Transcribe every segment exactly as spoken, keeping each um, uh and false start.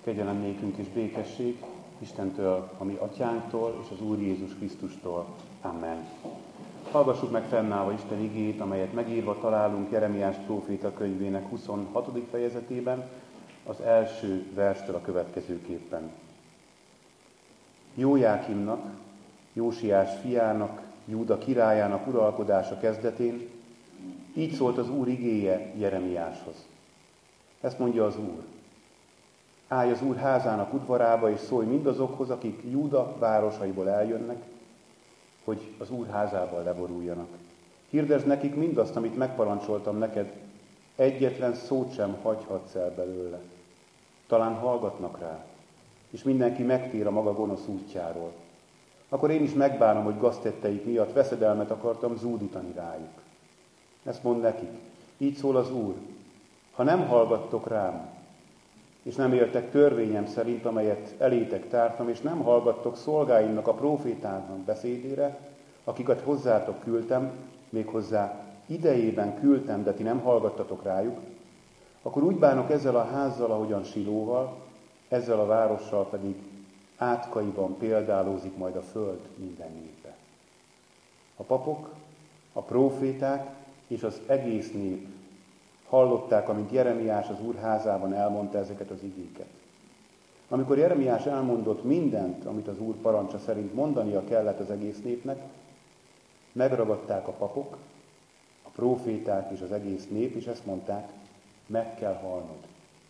Kegyelem nékünk és békesség Istentől, a mi atyánktól és az Úr Jézus Krisztustól. Amen. Hallgassuk meg fennállva Isten igéjét, amelyet megírva találunk Jeremiás próféta könyvének huszonhatodik fejezetében, az első verstől a következőképpen. Jójákimnak, Jósiás fiának, Júda királyának uralkodása kezdetén így szólt az Úr igéje Jeremiáshoz. Ezt mondja az Úr. Állj az Úr házának udvarába, és szólj mindazokhoz, akik Júda városaiból eljönnek, hogy az Úr házával leboruljanak. Hirdesd nekik mindazt, amit megparancsoltam neked, egyetlen szót sem hagyhatsz el belőle. Talán hallgatnak rá, és mindenki megtér a maga gonosz útjáról. Akkor én is megbánom, hogy gaztetteik miatt veszedelmet akartam zúdítani rájuk. Ezt mond nekik, így szól az Úr, ha nem hallgattok rám, és nem éltek törvényem szerint, amelyet elétek tártam, és nem hallgattok szolgáimnak, a prófétáknak beszédére, akiket hozzátok küldtem, méghozzá idejében küldtem, de ti nem hallgattatok rájuk, akkor úgy bánok ezzel a házzal, ahogyan Silóval, ezzel a várossal pedig átkaiban példálózik majd a föld minden népe. A papok, a próféták és az egész nép hallották, amint Jeremiás az Úr házában elmondta ezeket az igéket. Amikor Jeremiás elmondott mindent, amit az Úr parancsa szerint mondania kellett az egész népnek, megragadták a papok, a próféták és az egész nép, és ezt mondták, meg kell halnod.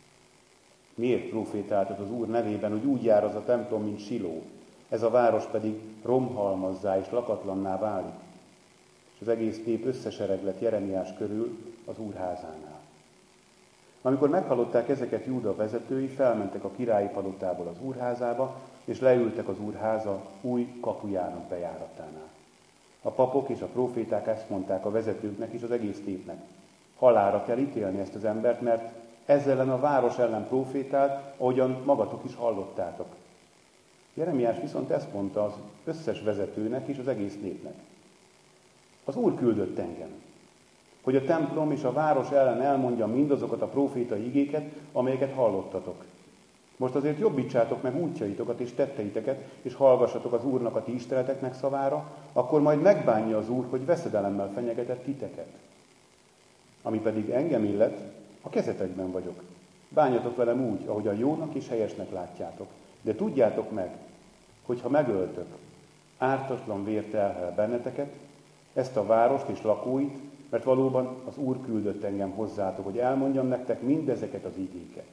Miért prófétáltad az Úr nevében, hogy úgy jár az a templom, mint Siló, ez a város pedig romhalmazzá és lakatlanná válik? És az egész nép összesereg lett Jeremiás körül az Úr házánál. Amikor meghallották ezeket Júda vezetői, felmentek a királyi palotából az úrházába, és leültek az úrháza új kapujának bejáratánál. A papok és a próféták ezt mondták a vezetőknek és az egész népnek. Halálra kell ítélni ezt az embert, mert ezzel ellen a város ellen prófétált, ahogyan magatok is hallottátok. Jeremiás viszont ezt mondta az összes vezetőnek és az egész népnek. Az Úr küldött engem, hogy a templom és a város ellen elmondjam mindazokat a prófétai igéket, amelyeket hallottatok. Most azért jobbítsátok meg útjaitokat és tetteiteket, és hallgassatok az Úrnak a ti isteleteknek szavára, akkor majd megbánja az Úr, hogy veszedelemmel fenyegetett titeket. Ami pedig engem illet, a kezetekben vagyok. Bánjatok velem úgy, ahogyan jónak és helyesnek látjátok. De tudjátok meg, hogy ha megöltök, ártatlan vér terhel benneteket, ezt a várost és lakóit, mert valóban az Úr küldött engem hozzátok, hogy elmondjam nektek mindezeket az igéket.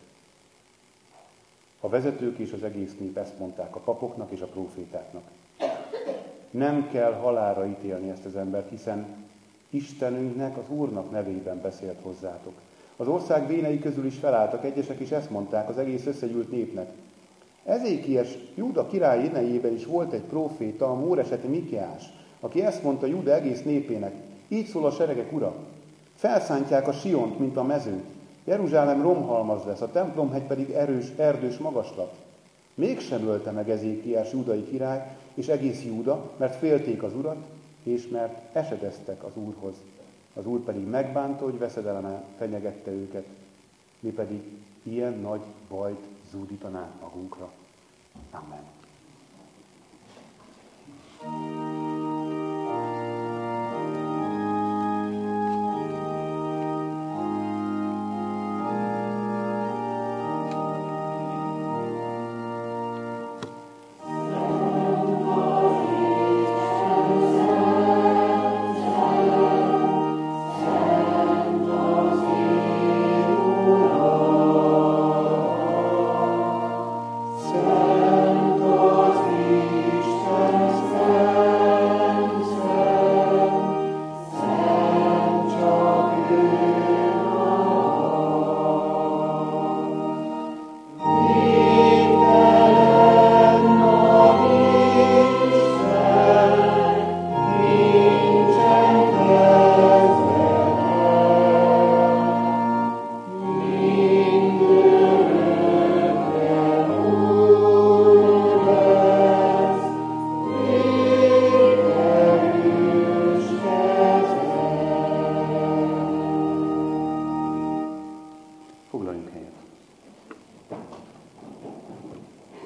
A vezetők és az egész nép ezt mondták a papoknak és a prófétáknak. Nem kell halálra ítélni ezt az embert, hiszen Istenünknek, az Úrnak nevében beszélt hozzátok. Az ország vénei közül is felálltak egyesek, és ezt mondták az egész összegyűlt népnek. Ezékiás Júda király idejében is volt egy próféta, a móreseti Mikiás, aki ezt mondta Júda egész népének. Így szól a seregek ura. Felszántják a Siont, mint a mezőt. Jeruzsálem romhalmaz lesz, a templomhegy pedig erős, erdős magaslat. Mégsem ölte meg Ezékiás júdai király, és egész Júda, mert félték az Urat, és mert esedeztek az Úrhoz. Az Úr pedig megbánta, hogy veszedelemmel fenyegette őket, mi pedig ilyen nagy bajt zúdítanánk magunkra. Amen.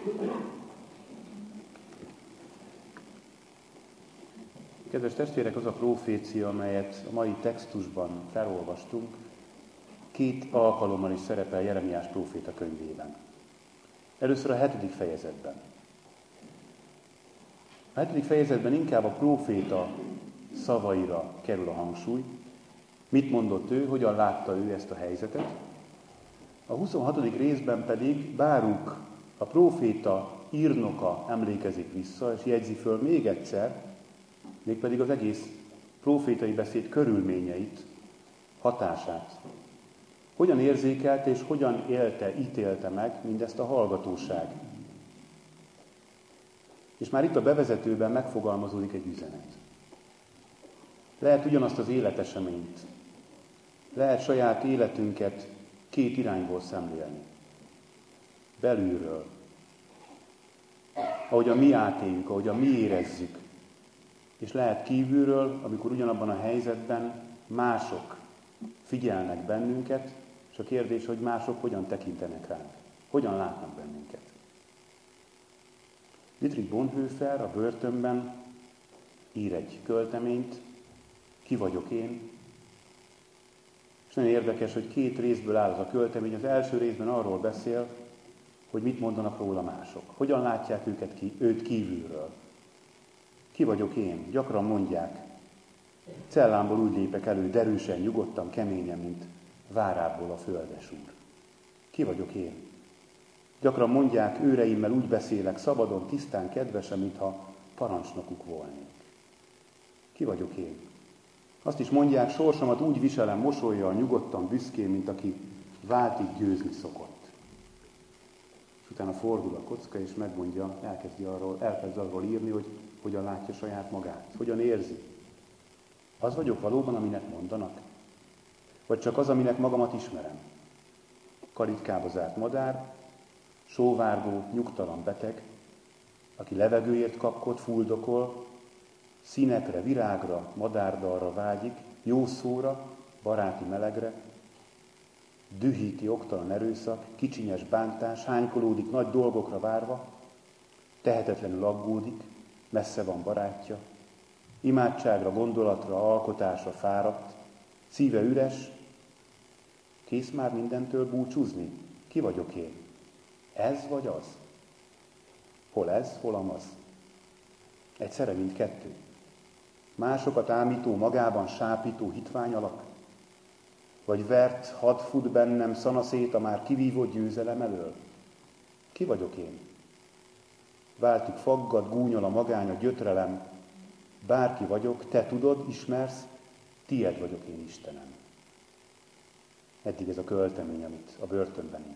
Kedves testvérek, az a profécia, amelyet a mai textusban felolvastunk, két alkalommal is szerepel Jeremiás próféta könyvében. Először a hetedik fejezetben. A hetedik fejezetben inkább a próféta szavaira kerül a hangsúly. Mit mondott ő, hogyan látta ő ezt a helyzetet. A huszonhatodik részben pedig Báruk, a próféta írnoka emlékezik vissza, és jegyzi föl még egyszer, mégpedig az egész prófétai beszéd körülményeit, hatását. Hogyan érzékelte és hogyan élte, ítélte meg mindezt a hallgatóság. És már itt a bevezetőben megfogalmazódik egy üzenet. Lehet ugyanazt az életeseményt, lehet saját életünket két irányból szemlélni. Belülről, ahogyan mi átéljük, ahogyan mi érezzük. És lehet kívülről, amikor ugyanabban a helyzetben mások figyelnek bennünket, és a kérdés, hogy mások hogyan tekintenek ránk, hogyan látnak bennünket. Dietrich Bonhoeffer a börtönben ír egy költeményt, Ki vagyok én? És nagyon érdekes, hogy két részből áll az a költemény. Az első részben arról beszél, hogy mit mondanak róla mások. Hogyan látják őket ki, őt kívülről. Ki vagyok én? Gyakran mondják. Cellámból úgy lépek elő, derűsen, nyugodtan, keményen, mint várából a földesúr. Ki vagyok én? Gyakran mondják, őreimmel úgy beszélek, szabadon, tisztán, kedvesen, mintha parancsnokuk volnék. Ki vagyok én? Azt is mondják, sorsomat úgy viselem mosollyal, nyugodtan, büszkén, mint aki váltig győzni szokott. És utána fordul a kocka, és megmondja, elkezdi arról, elkezd arról írni, hogy hogyan látja saját magát, hogyan érzi. Az vagyok valóban, aminek mondanak? Vagy csak az, aminek magamat ismerem? Kalitkába zárt madár, sóvárgó, nyugtalan beteg, aki levegőért kapkod, fuldokol, színekre, virágra, madárdalra vágyik, jó szóra, baráti melegre, dühíti oktalan erőszak, kicsinyes bántás, hánykolódik nagy dolgokra várva, tehetetlenül aggódik, messze van barátja, imádságra, gondolatra, alkotásra fáradt, szíve üres, kész már mindentől búcsúzni? Ki vagyok én? Ez vagy az? Hol ez, hol amaz? Egyszerre mindkettő. Másokat ámító, magában sápító hitvány alak? Vagy vert, hadd fut bennem szanaszét a már kivívott győzelem elől? Ki vagyok én? Váltig faggad, gúnyol a magány, a gyötrelem. Bárki vagyok, te tudod, ismersz, tied vagyok én, Istenem. Eddig ez a költemény, amit a börtönben ír.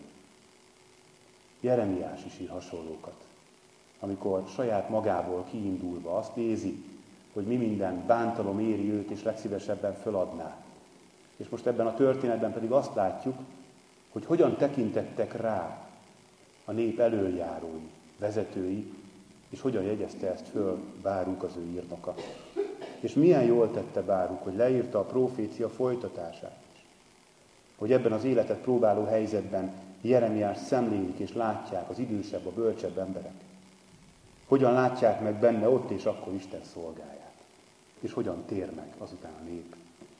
Jeremiás is ír hasonlókat, amikor saját magából kiindulva azt nézi, hogy mi minden bántalom éri őt, és legszívesebben föladná. És most ebben a történetben pedig azt látjuk, hogy hogyan tekintettek rá a nép elöljárói, vezetői, és hogyan jegyezte ezt föl Báruk, az ő írnoka. És milyen jól tette Báruk, hogy leírta a profécia folytatását is. Hogy ebben az életet próbáló helyzetben Jeremiás szemlélik és látják az idősebb, a bölcsebb emberek. Hogyan látják meg benne ott és akkor Isten szolgáját. És hogyan tér meg azután a nép.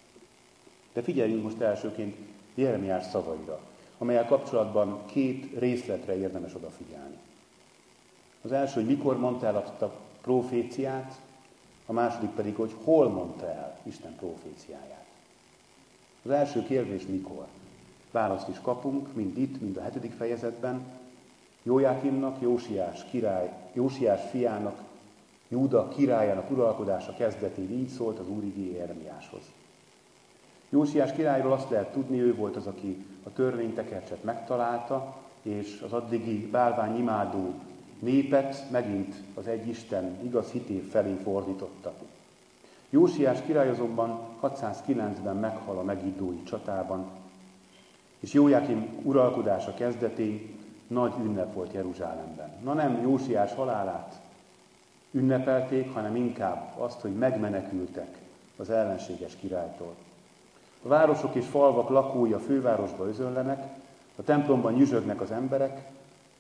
De figyeljünk most elsőként Jeremiás szavaira, amelyel kapcsolatban két részletre érdemes odafigyelni. Az első, hogy mikor mondta el azt a proféciát, a második pedig, hogy hol mondta el Isten proféciáját. Az első kérdés mikor? Választ is kapunk, mind itt, mind a hetedik fejezetben. Jójákimnak, Jósiás király, Jósiás fiának, Júda királyának uralkodása kezdetén így szólt az Úr igéje Jeremiáshoz. Jósiás királyról azt lehet tudni, ő volt az, aki a törvénytekercset megtalálta, és az addigi bálványimádó népet megint az egy Isten igaz hitév felé fordította. Jósiás király azonban hatszázkilencben meghal a megiddói csatában, és Jójákim uralkodása kezdetén nagy ünnep volt Jeruzsálemben. Na nem Jósiás halálát ünnepelték, hanem inkább azt, hogy megmenekültek az ellenséges királytól. A városok és falvak lakói a fővárosba özönlenek, a templomban nyüzsögnek az emberek,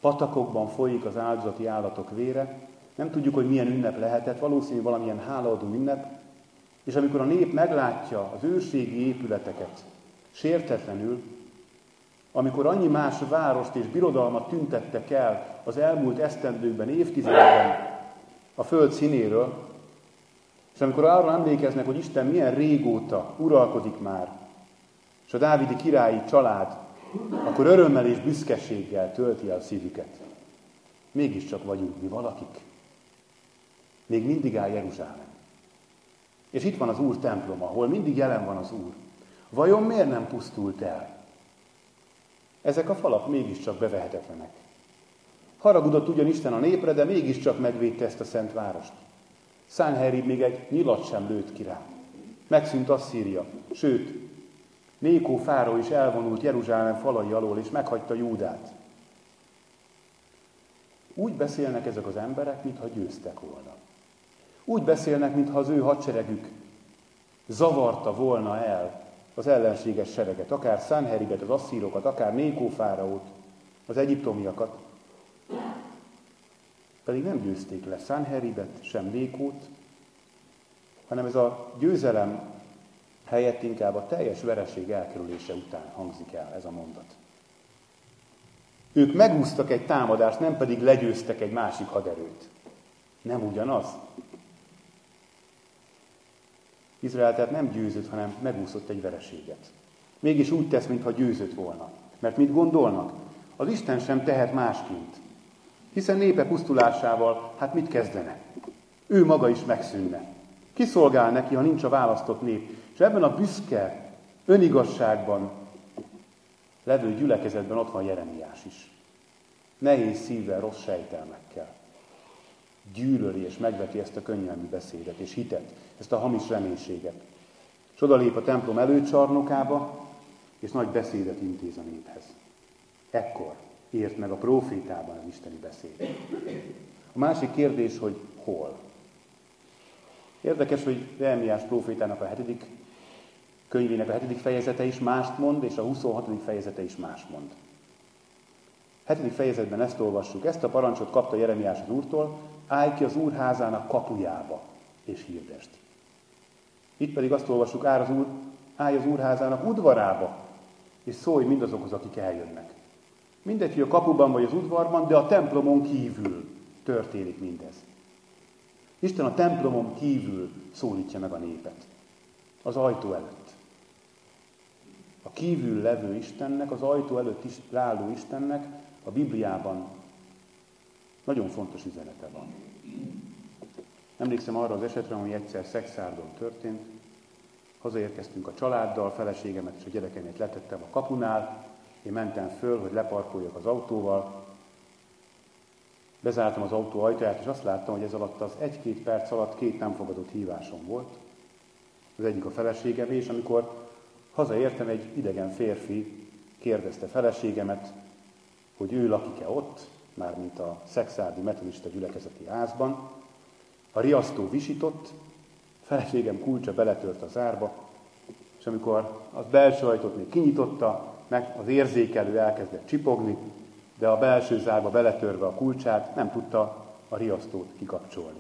patakokban folyik az áldozati állatok vére, nem tudjuk, hogy milyen ünnep lehetett, valószínűleg valamilyen hálaadó ünnep, és amikor a nép meglátja az őrségi épületeket sértetlenül, amikor annyi más várost és birodalmat tüntettek el az elmúlt esztendőkben, évtizedekben a föld színéről, és amikor arra emlékeznek, hogy Isten milyen régóta uralkodik már, és a dávidi királyi család, akkor örömmel és büszkeséggel tölti el a szívüket. Mégiscsak vagyunk mi valakik. Még mindig áll Jeruzsálem. És itt van az Úr temploma, ahol mindig jelen van az Úr. Vajon miért nem pusztult el? Ezek a falak mégiscsak bevehetetlenek. Haragudott ugyan Isten a népre, de mégiscsak megvédte ezt a szent várost. Szánherib még egy nyilat sem lőtt ki rá. Megszűnt Asszíria, sőt, Nékó fáró is elvonult Jeruzsálem falai alól, és meghagyta Júdát. Úgy beszélnek ezek az emberek, mintha győztek volna. Úgy beszélnek, mintha az ő hadseregük zavarta volna el az ellenséges sereget, akár Szánheribet, az asszírokat, akár Nékó fáraót, az egyiptomiakat. Pedig nem győzték le Szánheribet, sem Nékót, hanem ez a győzelem helyett inkább a teljes vereség elkerülése után hangzik el ez a mondat. Ők megúsztak egy támadást, nem pedig legyőztek egy másik haderőt. Nem ugyanaz? Izrael tehát nem győzött, hanem megúszott egy vereséget. Mégis úgy tesz, mintha győzött volna. Mert mit gondolnak? Az Isten sem tehet másként. Hiszen népe pusztulásával, hát mit kezdene? Ő maga is megszűnne. Ki szolgál neki, ha nincs a választott nép? És ebben a büszke önigazságban levő gyülekezetben ott van Jeremiás is. Nehéz szívvel, rossz sejtelmekkel. Gyűlöli és megveti ezt a könnyelmű beszédet és hitet, ezt a hamis reménységet. És odalép a templom előcsarnokába, és nagy beszédet intéz a néphez. Ekkor ért meg a prófétában az isteni beszéd. A másik kérdés, hogy hol? Érdekes, hogy Jeremiás prófétának a hetedik könyvének a hetedik fejezete is mást mond, és a huszonhatodik fejezete is más mond. A hetedik fejezetben ezt olvassuk, ezt a parancsot kapta Jeremiás az Úrtól, állj ki az Úr házának kapujába, és hirdesd. Itt pedig azt olvassuk, állj az Úr, állj az Úr házának udvarába, és szólj mindazokhoz, akik eljönnek. Mindegy, hogy a kapuban vagy az udvarban, de a templomon kívül történik mindez. Isten a templomon kívül szólítja meg a népet. Az ajtó előtt. A kívül levő Istennek, az ajtó előtt is álló Istennek a Bibliában nagyon fontos üzenete van. Emlékszem arra az esetre, ami egyszer Szexárdon történt. Hazaérkeztünk a családdal, feleségemet és a gyerekeimet letettem a kapunál. Én mentem föl, hogy leparkoljak az autóval. Bezártam az autó ajtaját, és azt láttam, hogy ez alatt az egy-két perc alatt két nem fogadott hívásom volt. Az egyik a feleségem, és amikor hazaértem, egy idegen férfi kérdezte feleségemet, hogy ő lakik-e ott, mármint a szexárdi metodista gyülekezeti házban. A riasztó visított, feleségem kulcsa beletört az árba, és amikor az belső ajtót még kinyitotta, meg az érzékelő elkezdett csipogni, de a belső zárba beletörve a kulcsát nem tudta a riasztót kikapcsolni.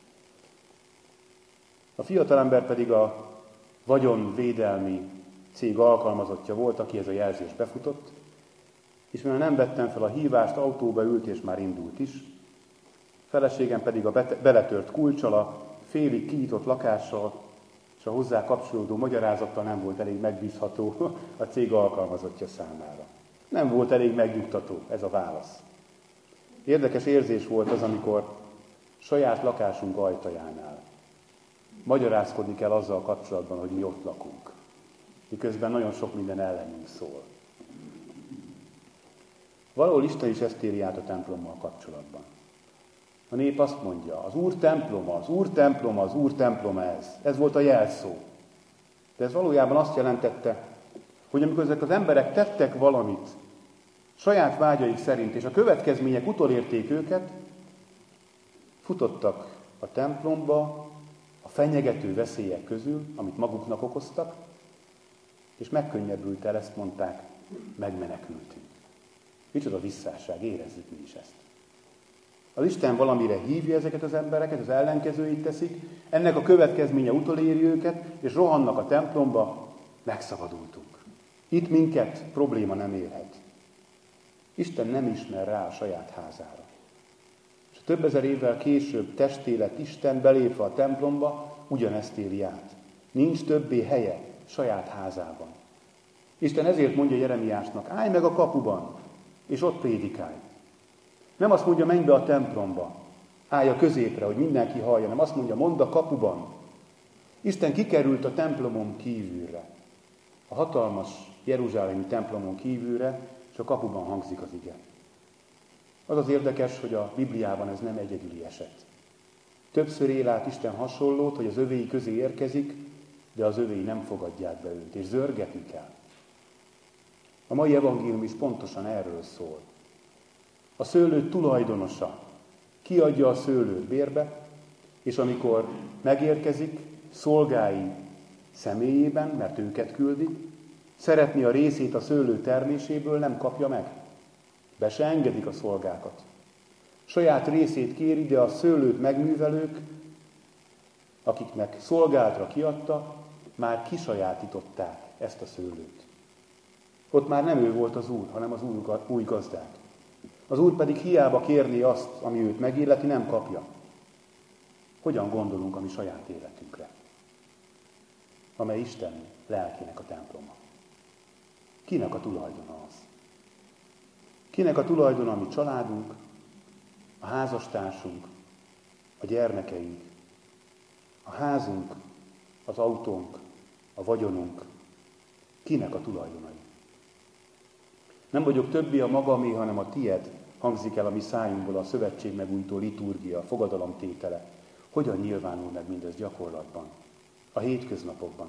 A fiatalember pedig a vagyonvédelmi cég alkalmazottja volt, aki ez a jelzés befutott, és mivel nem vettem fel a hívást, autóba ült és már indult is. Feleségem pedig a beletört kulccsal, a félig kinyitott lakással és a hozzá kapcsolódó magyarázattal nem volt elég megbízható a cég alkalmazottja számára. Nem volt elég megnyugtató ez a válasz. Érdekes érzés volt az, amikor saját lakásunk ajtajánál magyarázkodni kell azzal kapcsolatban, hogy mi ott lakunk. Miközben nagyon sok minden ellenünk szól. Valahol Isten is ezt éri át a templommal kapcsolatban. A nép azt mondja, az Úr temploma, az Úr temploma, az Úr temploma ez. Ez volt a jelszó. De ez valójában azt jelentette, hogy amikor ezek az emberek tettek valamit saját vágyaik szerint, és a következmények utolérték őket, futottak a templomba a fenyegető veszélyek közül, amit maguknak okoztak, és megkönnyebbült el, ezt mondták, megmenekültünk. Micsoda visszásság, érezzük mi is ezt. Az Isten valamire hívja ezeket az embereket, az ellenkezőit teszik, ennek a következménye utoléri őket, és rohannak a templomba, megszabadultunk. Itt minket probléma nem érhet. Isten nem ismer rá a saját házára. És több ezer évvel később testélet Isten belépve a templomba, ugyanezt éli át. Nincs többé helye saját házában. Isten ezért mondja Jeremiásnak, állj meg a kapuban, és ott prédikálj. Nem azt mondja, menj be a templomba, állj a középre, hogy mindenki hallja, nem azt mondja, mondd a kapuban. Isten kikerült a templomon kívülre, a hatalmas jeruzsálemi templomon kívülre, és a kapuban hangzik az ige. Az az érdekes, hogy a Bibliában ez nem egyedüli eset. Többször él át Isten hasonlót, hogy az övéi közé érkezik, de az övéi nem fogadják be őt, és zörgetni kell. A mai evangélium is pontosan erről szól. A szőlő tulajdonosa kiadja a szőlőt bérbe, és amikor megérkezik, szolgái személyében, mert őket küldi, szeretni a részét a szőlő terméséből, nem kapja meg. Be se engedik a szolgákat. Saját részét kéri, de a szőlőt megművelők, akiknek szolgáltra kiadta, már kisajátították ezt a szőlőt. Ott már nem ő volt az Úr, hanem az új gazdák. Az Úr pedig hiába kérni azt, ami őt megilleti, nem kapja. Hogyan gondolunk a mi saját életünkre, amely Isten lelkének a temploma? Kinek a tulajdona az? Kinek a tulajdona a mi családunk, a házastársunk, a gyermekeink, a házunk, az autónk, a vagyonunk? Kinek a tulajdonai? Nem vagyok többé a magamé, hanem a tied, hangzik el a mi szájunkból a szövetség megújító liturgia, a fogadalomtétele. Hogyan nyilvánul meg mindez gyakorlatban, a hétköznapokban?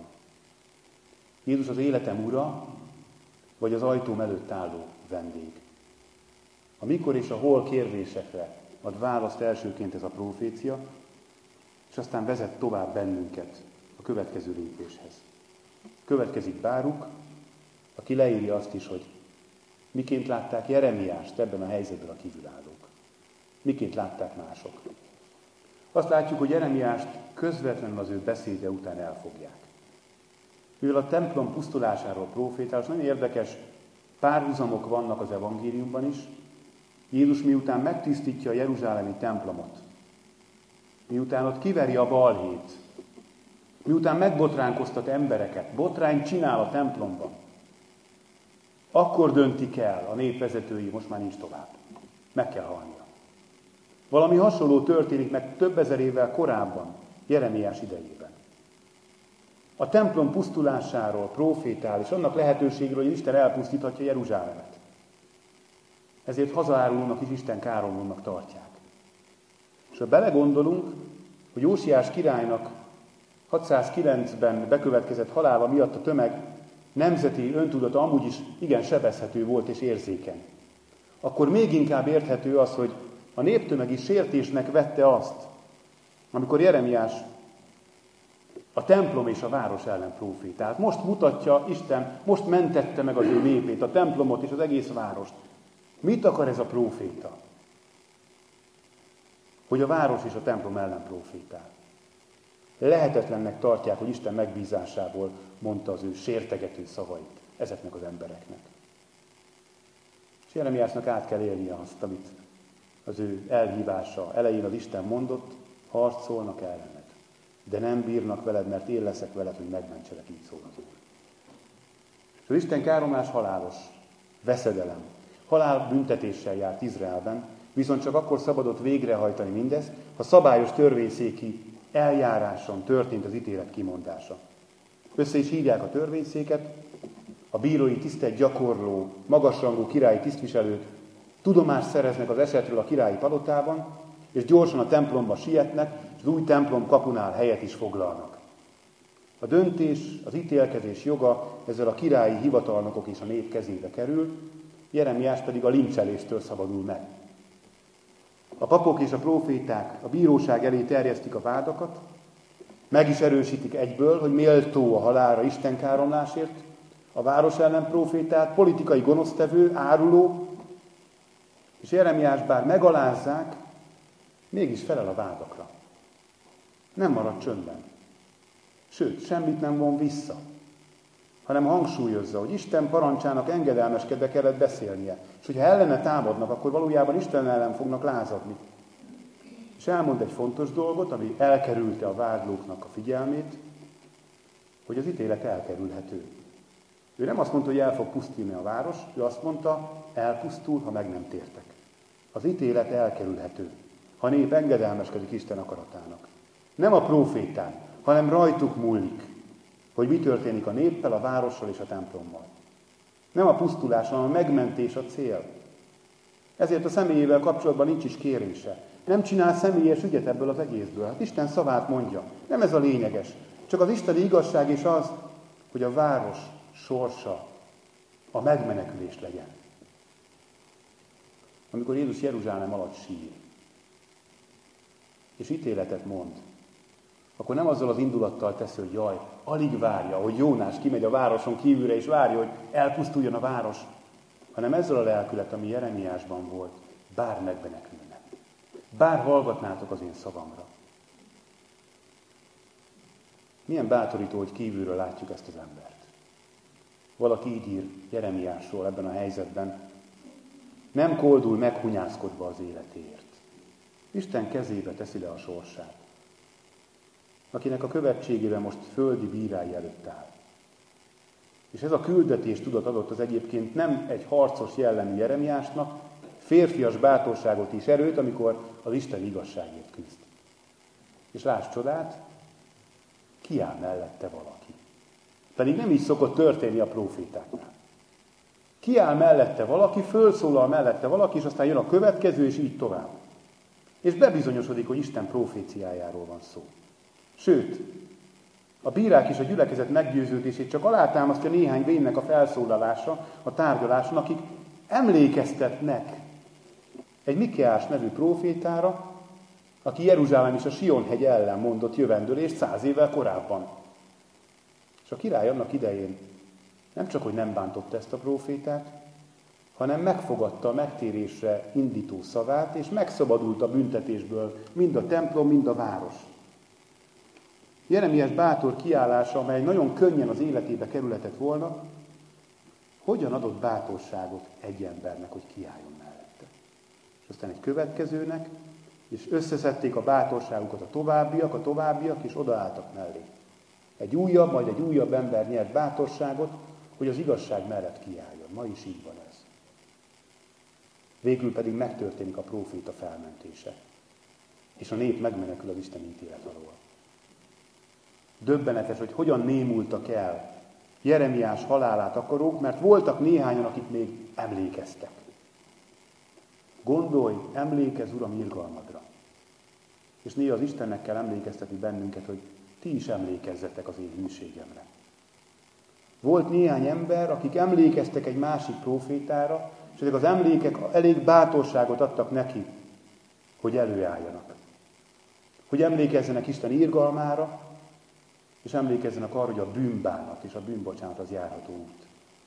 Jézus az életem ura, vagy az ajtóm előtt álló vendég? A mikor és a hol kérdésekre ad választ elsőként ez a profécia, és aztán vezet tovább bennünket a következő lépéshez. Következik Báruk, aki leírja azt is, hogy miként látták Jeremiást ebben a helyzetben a kívülállók. Miként látták mások. Azt látjuk, hogy Jeremiást közvetlenül az ő beszéde után elfogják. Mivel a templom pusztulásáról profétál, és nagyon érdekes párhuzamok vannak az evangéliumban is. Jézus miután megtisztítja a jeruzsálemi templomot, miután ott kiveri a balhét, miután megbotránkoztat embereket, botrányt csinál a templomban, akkor döntik el a népvezetői, most már nincs tovább. Meg kell halnia. Valami hasonló történik meg több ezer évvel korábban, Jeremiás idejében. A templom pusztulásáról profétál, és annak lehetőségről, hogy Isten elpusztíthatja Jeruzsálemet. Ezért hazaárulónak is Isten káromlónak tartják. És ha belegondolunk, hogy Jósiás királynak hatszázkilencben bekövetkezett halála miatt a tömeg nemzeti öntudata amúgy is igen sebezhető volt és érzékeny, akkor még inkább érthető az, hogy a néptömeg is sértésnek vette azt, amikor Jeremiás a templom és a város ellen profétált. Most mutatja Isten, most mentette meg az ő népét, a templomot és az egész várost. Mit akar ez a proféta? Hogy a város és a templom ellen profétál. Lehetetlennek tartják, hogy Isten megbízásából mondta az ő sértegető szavait ezeknek az embereknek. És Jeremiásnak át kell élnie azt, amit az ő elhívása elején az Isten mondott, harcolnak ellened, de nem bírnak veled, mert én leszek veled, hogy megmentselek, így szól az Úr. És az Isten káromlás halálos, veszedelem, halál büntetéssel járt Izraelben, viszont csak akkor szabadott végrehajtani mindezt, ha szabályos törvényszéki eljáráson történt az ítélet kimondása. Össze is hívják a törvényszéket, a bírói tisztet gyakorló, magasrangú királyi tisztviselők tudomást szereznek az esetről a királyi palotában, és gyorsan a templomba sietnek, és az új templom kapunál helyet is foglalnak. A döntés, az ítélkezés joga ezzel a királyi hivatalnokok és a nép kezébe kerül, Jeremiás pedig a lincseléstől szabadul meg. A papok és a próféták a bíróság elé terjesztik a vádakat, meg is erősítik egyből, hogy méltó a halálra istenkáromlásért, a város ellen prófétát, politikai gonosztevő, áruló, És Jeremiás bár megalázzák, mégis felel a vádakra. Nem marad csöndben. Sőt, semmit nem von vissza, hanem hangsúlyozza, hogy Isten parancsának engedelmeskedve kellett beszélnie. És hogyha ellene támadnak, akkor valójában Isten ellen fognak lázadni. És elmond egy fontos dolgot, ami elkerülte a vádlóknak a figyelmét, hogy az ítélet elkerülhető. Ő nem azt mondta, hogy el fog pusztulni a város, ő azt mondta, elpusztul, ha meg nem tértek. Az ítélet elkerülhető, ha a nép engedelmeskedik Isten akaratának. Nem a prófétán, hanem rajtuk múlik, hogy mi történik a néppel, a várossal és a templommal. Nem a pusztulás, hanem a megmentés a cél. Ezért a személyével kapcsolatban nincs is kérése. Nem csinál személyes ügyet ebből az egészből. Hát Isten szavát mondja. Nem ez a lényeges. Csak az isteni igazság is az, hogy a város sorsa a megmenekülés legyen. Amikor Jézus Jeruzsálem alatt sír, és ítéletet mond, akkor nem azzal az indulattal teszi, hogy jaj, alig várja, hogy Jónás kimegy a városon kívülre, és várja, hogy elpusztuljon a város, hanem ezzel a lelkület, ami Jeremiásban volt, bár megmenekülne. Bár hallgatnátok az én szavamra. Milyen bátorító, hogy kívülről látjuk ezt az embert. Valaki így ír Jeremiásról ebben a helyzetben. Nem koldul meghunyászkodva az életéért. Isten kezébe teszi le a sorsát. Akinek a követségében most földi bírái előtt áll. És ez a küldetés tudat adott az egyébként nem egy harcos jellemű Jeremiásnak, férfias bátorságot és erőt, amikor az Isten igazságért küzd. És lásd csodát, kiáll mellette valaki. Pedig nem így szokott történni a prófétáknál. Kiáll mellette valaki, fölszólal mellette valaki, és aztán jön a következő, és így tovább. És bebizonyosodik, hogy Isten proféciájáról van szó. Sőt, a bírák és a gyülekezet meggyőződését csak alátámasztja néhány vénnek a felszólalása, a tárgyaláson, akik emlékeztetnek egy Mikeás nevű prófétára, aki Jeruzsálem és a Sion-hegy ellen mondott jövendőlést száz évvel korábban. És a király annak idején nem csak, hogy nem bántotta ezt a prófétát, hanem megfogadta a megtérésre indító szavát, és megszabadult a büntetésből mind a templom, mind a város. Jeremiás bátor kiállása, amely nagyon könnyen az életébe kerülhetett volna, hogyan adott bátorságot egy embernek, hogy kiálljon mellette. És aztán egy következőnek, és összeszedték a bátorságukat a továbbiak, a továbbiak, és odaálltak mellé. Egy újabb, majd egy újabb ember nyert bátorságot, hogy az igazság mellett kiálljon. Ma is így van ez. Végül pedig megtörténik a próféta felmentése, és a nép megmenekül az Isten ítélet alól. Döbbenetes, hogy hogyan némultak el Jeremiás halálát akarók, mert voltak néhányan, akik még emlékeztek. Gondolj, emlékezz, Uram, irgalmadra. És néha az Istennek kell emlékeztetni bennünket, hogy ti is emlékezzetek az én hűségemre. Volt néhány ember, akik emlékeztek egy másik prófétára, és ezek az emlékek elég bátorságot adtak neki, hogy előálljanak. Hogy emlékezzenek Isten irgalmára, és emlékezzenek arra, hogy a bűnbánat és a bűnbocsánat az járható út.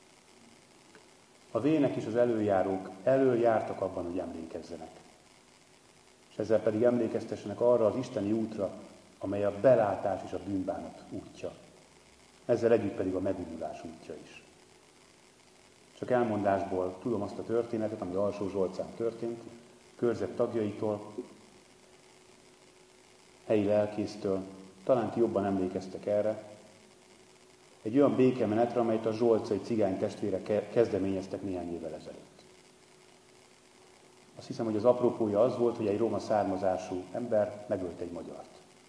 A vének és az előjárók előjártak abban, hogy emlékezzenek. És ezzel pedig emlékeztessenek arra az isteni útra, amely a belátás és a bűnbánat útja. Ezzel együtt pedig a megújulás útja is. Csak elmondásból tudom azt a történetet, ami Alsó Zsolcán történt, körzet tagjaitól, helyi lelkésztől, talán ti jobban emlékeztek erre, egy olyan békemenetre, amelyet a zsolcai cigány testvérek kezdeményeztek néhány évvel ezelőtt. Azt hiszem, hogy az apropója az volt, hogy egy roma származású ember megölt egy magyart.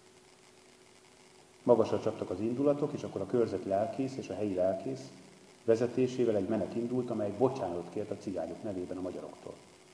Magasra csaptak az indulatok, és akkor a körzeti lelkész és a helyi lelkész vezetésével egy menet indult, amely bocsánatot kért a cigányok nevében a magyaroktól.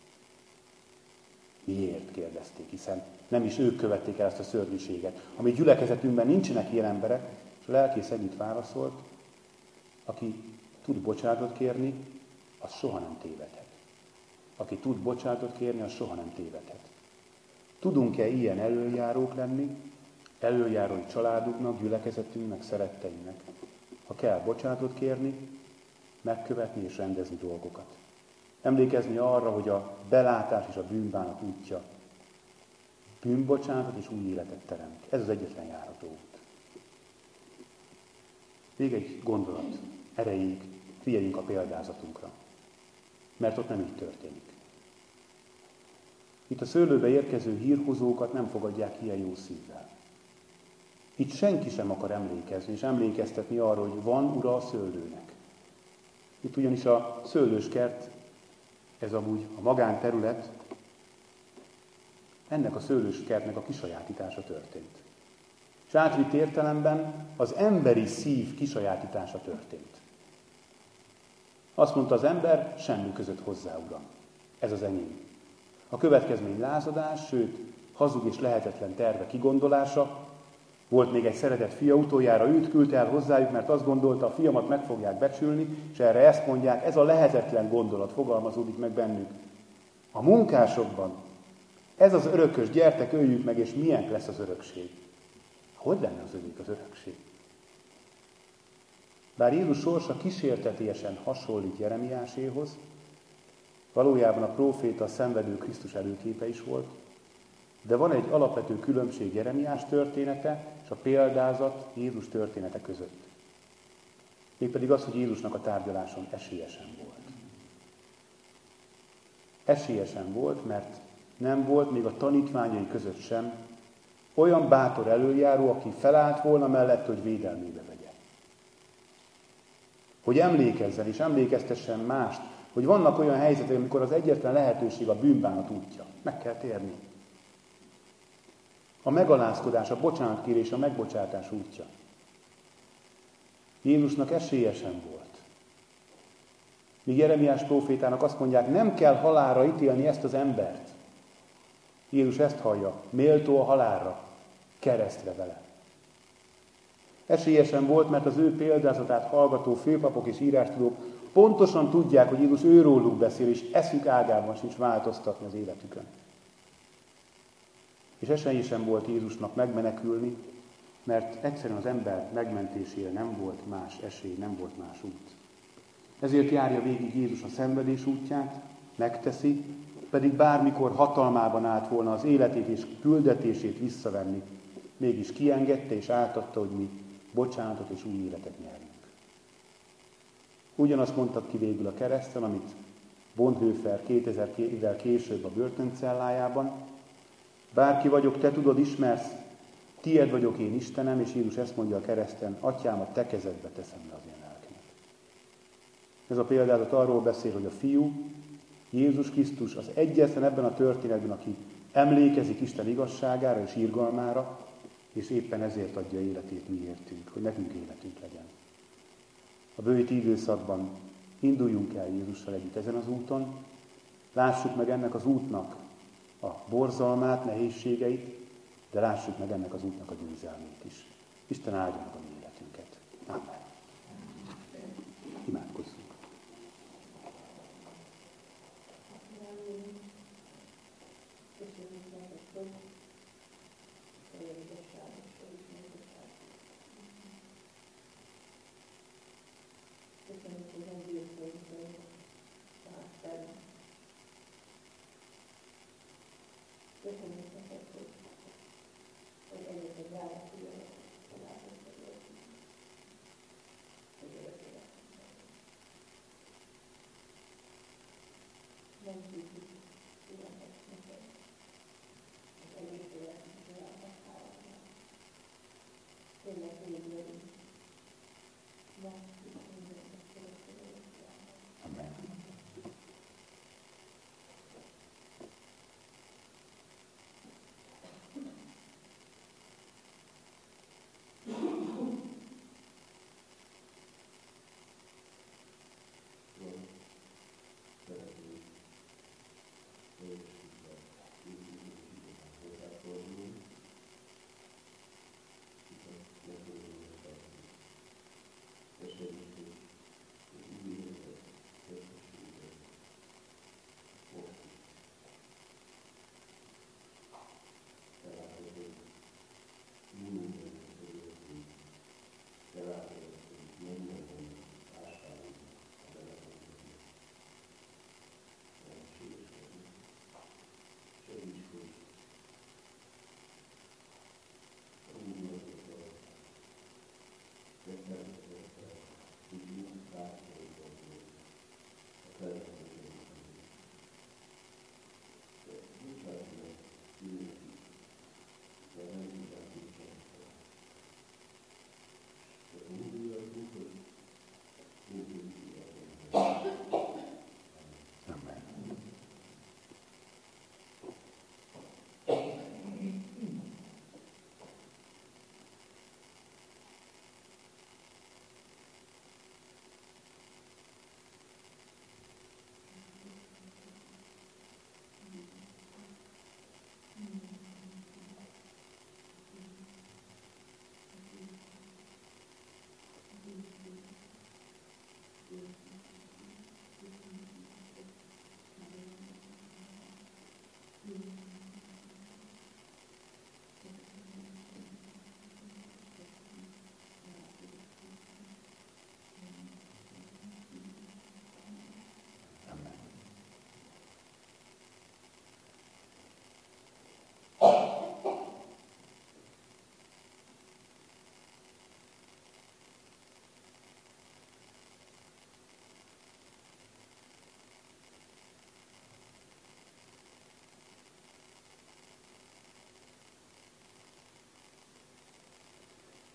Miért? Kérdezték, hiszen nem is ők követték el ezt a szörnyűséget. A mi gyülekezetünkben nincsenek ilyen emberek, és a lelkész ennyit válaszolt, aki tud bocsánatot kérni, az soha nem tévedhet. Aki tud bocsánatot kérni, az soha nem tévedhet. Tudunk-e ilyen előjárók lenni, előjárói családunknak, gyülekezetünknek, szeretteinknek? Ha kell bocsánatot kérni, megkövetni és rendezni dolgokat. Emlékezni arra, hogy a belátás és a bűnbánat útja bűnbocsánatot és új életet teremt. Ez az egyetlen járható út. Még egy gondolat erejéig figyeljünk a példázatunkra, mert ott nem így történik. Itt a szőlőbe érkező hírhozókat nem fogadják ilyen jó szívvel. Itt senki sem akar emlékezni, és emlékeztetni arra, hogy van ura a szőlőnek. Itt ugyanis a szőlőskert, ez amúgy a magánterület, ennek a szőlőskertnek a kisajátítása történt. És átvitt értelemben az emberi szív kisajátítása történt. Azt mondta az ember, semmi között hozzá, Uram. Ez az enyém. A következmény lázadás, sőt, hazug és lehetetlen terve kigondolása. Volt még egy szeretett fia, utoljára őt küldte el hozzájuk, mert azt gondolta, a fiamat meg fogják becsülni, és erre ezt mondják, ez a lehetetlen gondolat fogalmazódik meg bennük. A munkásokban ez az örökös, gyertek, öljük meg, és milyen lesz az örökség? Hogy lenne az övék az örökség? Bár Jézus sorsa kísértetésen hasonlít Jeremiáséhoz, valójában a próféta a szenvedő Krisztus előképe is volt, de van egy alapvető különbség Jeremiás története és a példázat Jézus története között. Mégpedig az, hogy Jézusnak a tárgyaláson esélyesen volt. Esélyesen volt, mert nem volt még a tanítványai között sem olyan bátor előjáró, aki felállt volna mellett, hogy védelmébe vegye. Hogy emlékezzen és emlékeztessen mást, hogy vannak olyan helyzetek, amikor az egyetlen lehetőség a bűnbánat útja. Meg kell térni. A megalázkodás, a bocsánatkérés, a megbocsátás útja. Jézusnak esélyesen volt. Míg Jeremiás prófétának azt mondják, nem kell halálra ítélni ezt az embert. Jézus ezt hallja, méltó a halálra, keresztre vele. Esélyesen volt, mert az ő példázatát hallgató főpapok és írástudók pontosan tudják, hogy Jézus őróluk beszél, és eszük ágában sincs változtatni az életükön. És esélyesen volt Jézusnak megmenekülni, mert egyszerűen az ember megmentésére nem volt más esély, nem volt más út. Ezért járja végig Jézus a szenvedés útját, megteszi, pedig bármikor hatalmában állt volna az életét és küldetését visszavenni, mégis kiengedte és átadta, hogy mi bocsánatot és új életet nyerjünk. Ugyanazt mondta ki végül a kereszten, amit Bonhoeffer kétezer évvel később a börtöncellájában. Bárki vagyok, te tudod, ismersz, tied vagyok én Istenem, és Jézus ezt mondja a kereszten, Atyám, a te kezedbe teszem le az én lelkemet. Ez a példázat arról beszél, hogy a Fiú, Jézus Krisztus az egyetlen ebben a történetben, aki emlékezik Isten igazságára és irgalmára, és éppen ezért adja életét mi értünk, hogy nekünk életünk legyen. A bővíti időszakban induljunk el Jézussal együtt ezen az úton, lássuk meg ennek az útnak a borzalmát, nehézségeit, de lássuk meg ennek az útnak a győzelmét is. Isten áldja meg a mi életünket. Amen. Imádkozzunk. Amen.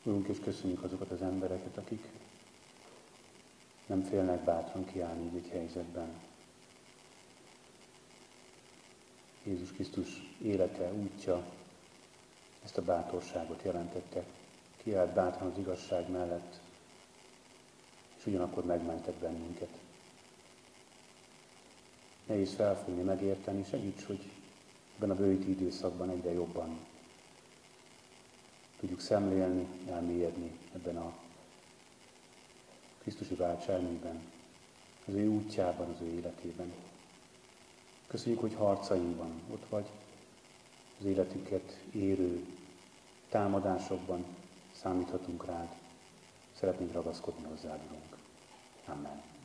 Urunk, és köszönjük azokat az embereket, akik nem félnek bátran kiállni egy helyzetben. Jézus Krisztus élete, útja ezt a bátorságot jelentette. Kiállt bátran az igazság mellett, és ugyanakkor megmentett bennünket. Nehéz felfogni, megérteni, segíts, hogy ebben a bővíti időszakban egyre jobban tudjuk szemlélni, elmélyedni ebben a Krisztusi váltságban, az ő útjában, az ő életében. Köszönjük, hogy harcainkban ott vagy, az életünket érő támadásokban számíthatunk rád. Szeretnénk ragaszkodni hozzád, Urunk. Amen.